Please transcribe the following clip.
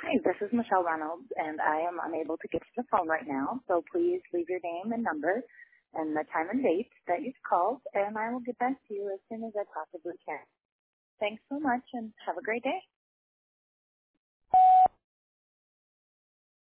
Hi, this is Michelle Reynolds, and I am unable to get to the phone right now, so please leave your name and number and the time and date that you've called, and I will get back to you as soon as I possibly can. Thanks so much, and have a great day.